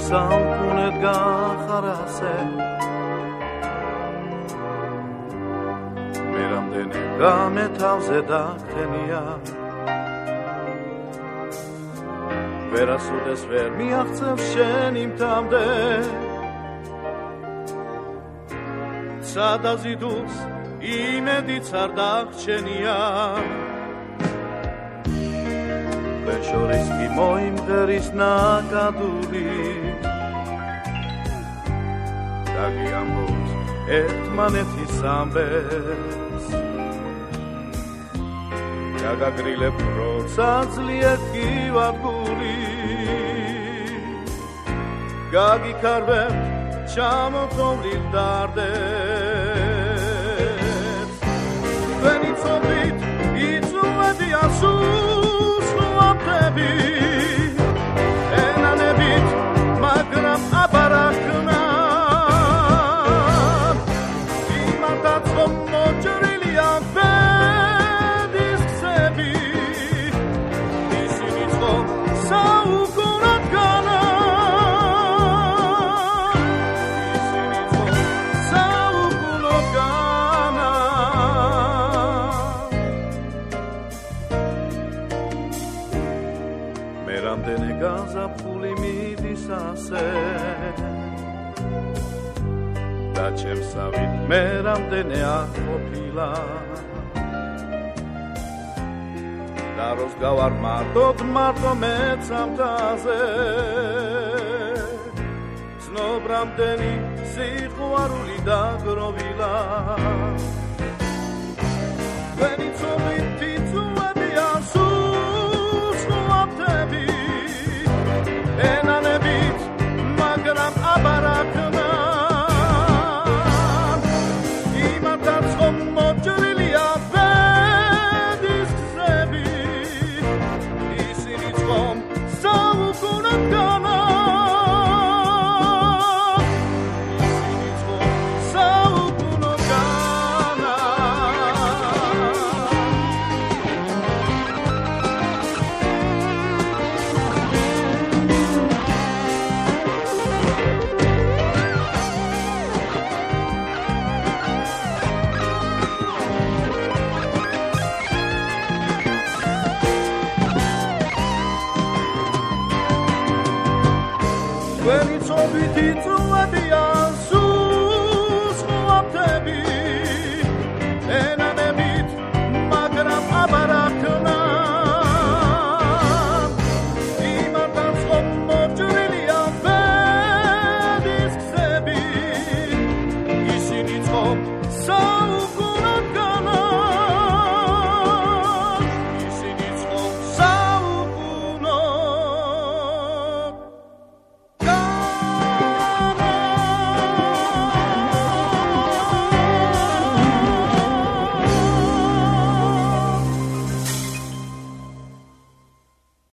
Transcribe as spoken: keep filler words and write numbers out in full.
საუკუნედ გახარასე მე რამდენი გამე თავზე დაგხენია ვერასოდეს ვერ მიაღწევ შენ იმთამდე სადაზიდულს იმედიც არ დაგრჩენია შორის კი მოიმღერის ნაკადული დაგიამბობს ერთმანეთის ამბებს გაგაგრილებ როცა ძლიერ გივადგური გაგიქარვებ ჩამოწოლილ დარდებს თქვენი ცოდვით იწუებია სულს ენანებით მაგრამ აბარაკნა იმათაც რომ მოჭრილია ბედის ქსები ისინიც რომ საუკუნოდ განა ისინიც რომ საუკუნოდ განა მე რამდენი გაზაფხული მიდის ასე და ჩემსავით მე რამდენი არ ყოფილა და როს გავარ მარტოდ მარტო მეც ამთაზე ცნობ რამდენი სიყვარული დაგროვილა თქვენი ცოდვით იწუებია სულს ხვაფთები ენანებით მაგრამ აბარაკნა იმათაც რომ მოჭრილია ბედის ქსები ისინიც რომ საუკუნოდ განა ისინიც რომ საუკუნოდ განა When it's all beauty to a